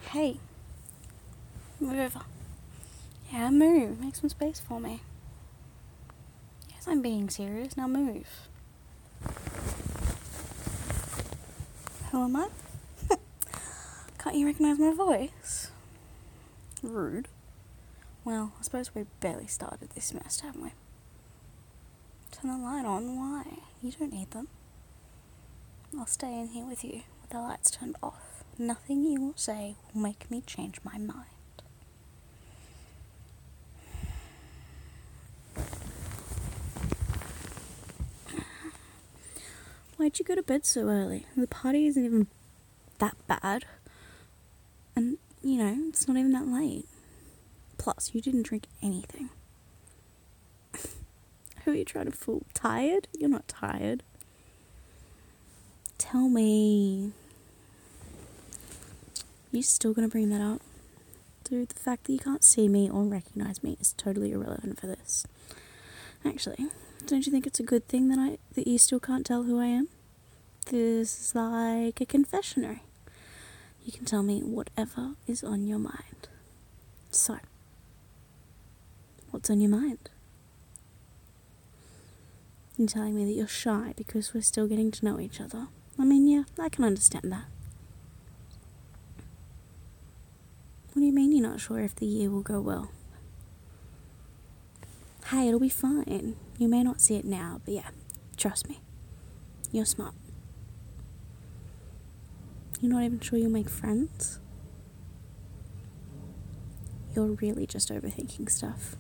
Hey, move over. Yeah, move. Make some space for me. Yes, I'm being serious. Now move. Who am I? Can't you recognise my voice? Rude. Well, I suppose we barely started this mess, haven't we? Turn the light on. Why? You don't need them. I'll stay in here with you with the lights turned off. Nothing you will say will make me change my mind. Why'd you go to bed so early? The party isn't even that bad. And, it's not even that late. Plus, you didn't drink anything. Who are you trying to fool? Tired? You're not tired. Tell me. You still gonna bring that up? Dude, the fact that you can't see me or recognize me is totally irrelevant for this. Actually, don't you think it's a good thing that you still can't tell who I am? This is like a confessionary. You can tell me whatever is on your mind. So, what's on your mind? You're telling me that you're shy because we're still getting to know each other. I mean, yeah, I can understand that. What do you mean you're not sure if the year will go well? Hey, it'll be fine. You may not see it now, but yeah, trust me. You're smart. You're not even sure you'll make friends? You're really just overthinking stuff.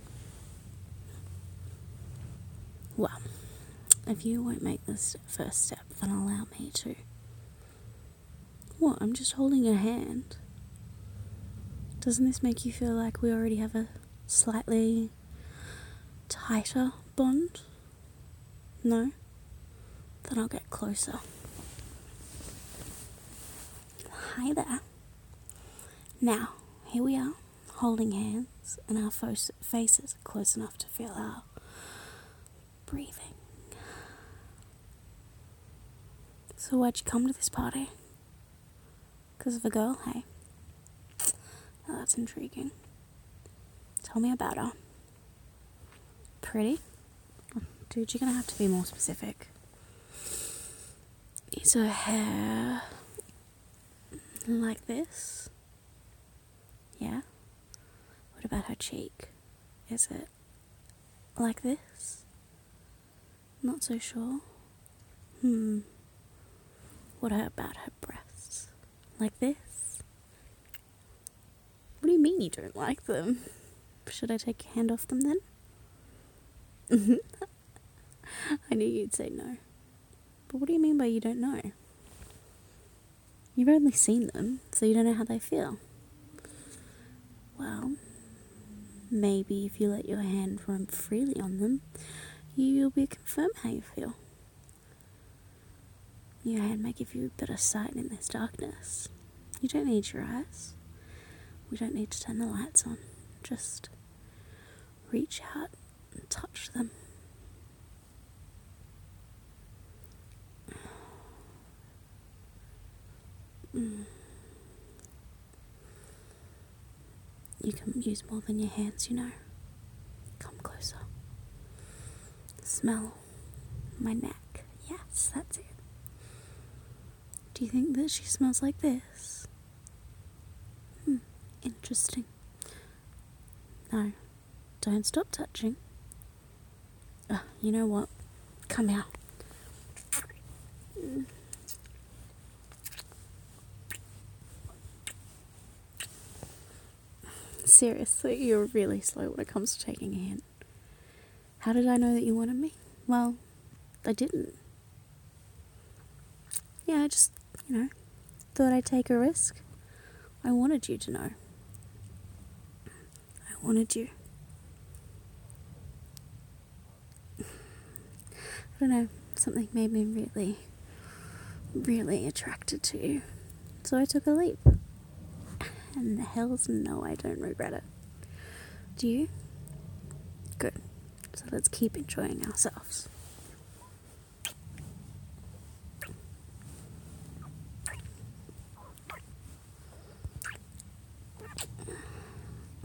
Well, if you won't make this first step, then allow me to. What? I'm just holding your hand. Doesn't this make you feel like we already have a slightly tighter bond? No? Then I'll get closer. Hi there. Now, here we are, holding hands, and our faces are close enough to feel our breathing. So why'd you come to this party? 'Cause of a girl, hey? Now that's intriguing. Tell me about her. Pretty? Dude, you're gonna have to be more specific. Is her hair like this? Yeah? What about her cheek? Is it like this? Not so sure. What about her breasts? Like this? What do you mean you don't like them? Should I take your hand off them then? I knew you'd say no. But what do you mean by you don't know? You've only seen them, so you don't know how they feel. Well, maybe if you let your hand roam freely on them, you'll be confirm how you feel. Your hand may give you a better sight in this darkness. You don't need your eyes. We don't need to turn the lights on. Just reach out and touch them. You can use more than your hands, Come closer. Smell my neck. Yes, that's it. Do you think that she smells like this? Interesting. No, don't stop touching. You know what? Come here. Seriously, you're really slow when it comes to taking a hint. How did I know that you wanted me? Well, I didn't. Yeah, I just, thought I'd take a risk. I wanted you to know. I wanted you. I don't know, something made me really, really attracted to you. So I took a leap. And the hell's no, I don't regret it. Do you? Good. So let's keep enjoying ourselves.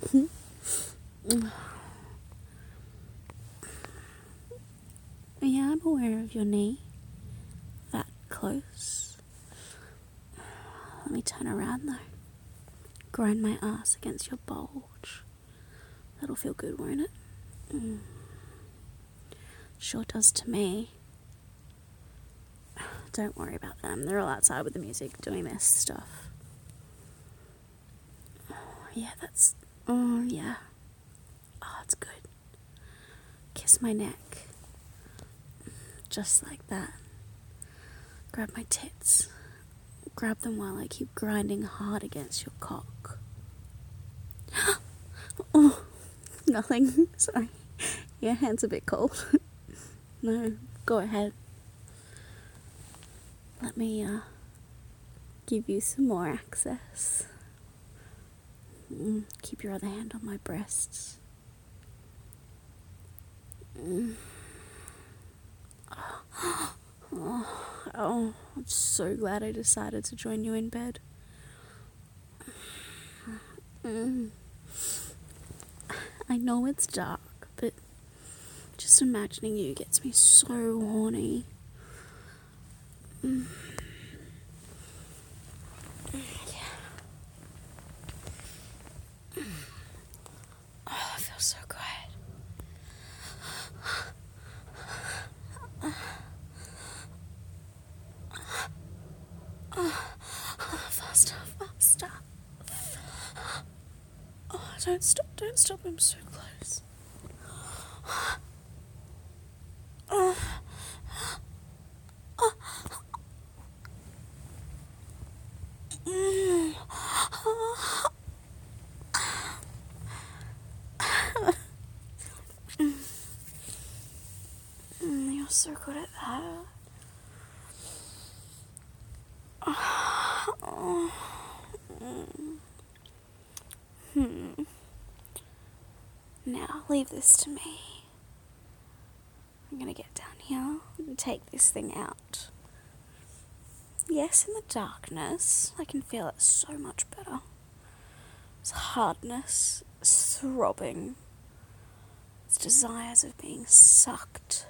Yeah, I'm aware of your knee. That close. Let me turn around though. Grind my ass against your bulge. That'll feel good, won't it? Sure does to me. Don't worry about them. They're all outside with the music doing their stuff. Yeah, that's... Oh, yeah. Oh, it's good. Kiss my neck. Just like that. Grab my tits. Grab them while I keep grinding hard against your cock. Oh, nothing. Sorry. Your hand's a bit cold. No, go ahead. Let me give you some more access. Keep your other hand on my breasts. Oh, I'm so glad I decided to join you in bed. I know it's dark, but just imagining you gets me so horny. Oh, it feels so good. Faster, faster. Oh, don't stop, I'm so close. You're so good at that. Now, leave this to me. I'm gonna get down here and take this thing out. Yes, in the darkness, I can feel it so much better. It's hardness, it's throbbing. It's desires of being sucked.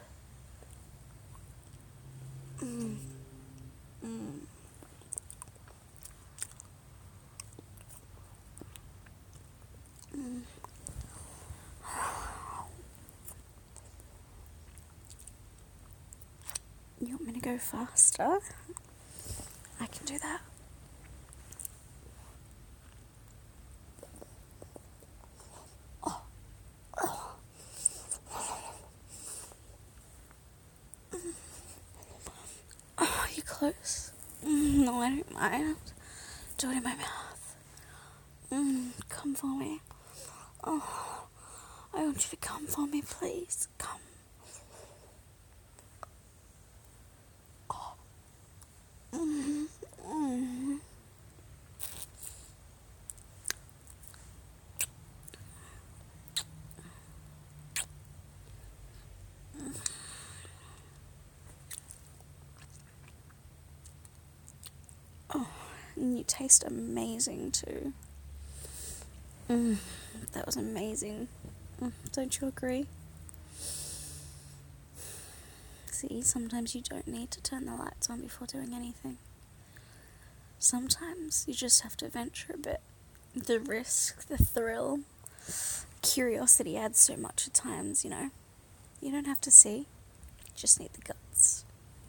You want me to go faster? I can do that. Oh, you're close. No, I don't mind. Do it in my mouth. Come for me. Oh, I want you to come for me, please. Come. Oh, and you taste amazing too. That was amazing. Don't you agree? See, sometimes you don't need to turn the lights on before doing anything. Sometimes you just have to venture a bit. The risk, the thrill, curiosity adds so much at times, you know. You don't have to see, you just need the guts.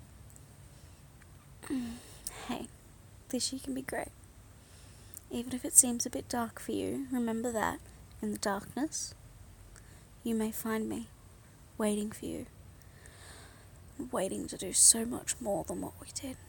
Hey, this year can be great. Even if it seems a bit dark for you, remember that, in the darkness, you may find me, waiting for you, waiting to do so much more than what we did.